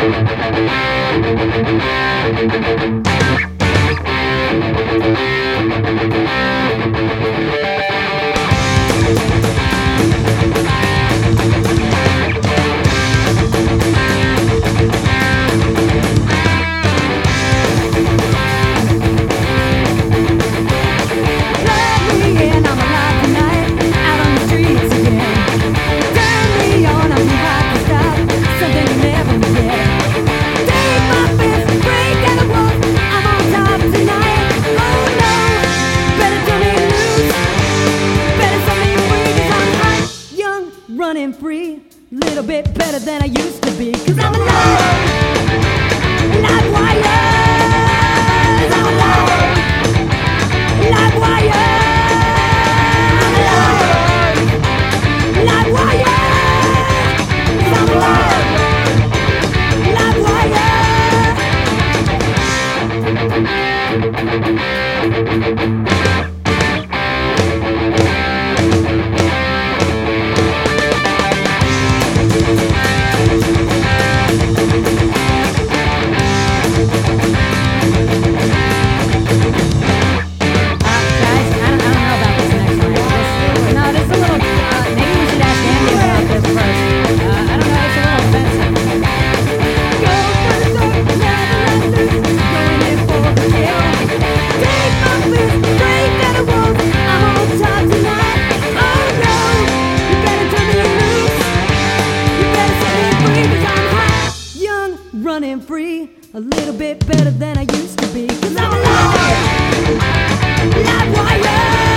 Running free, little bit better than I used to be. 'Cause I'm alive, live wires. I'm alive, live wires. I'm alive, live wires. I'm alive, live wires. Running free, a little bit better than I used to be. 'Cause I'm alive, live wire.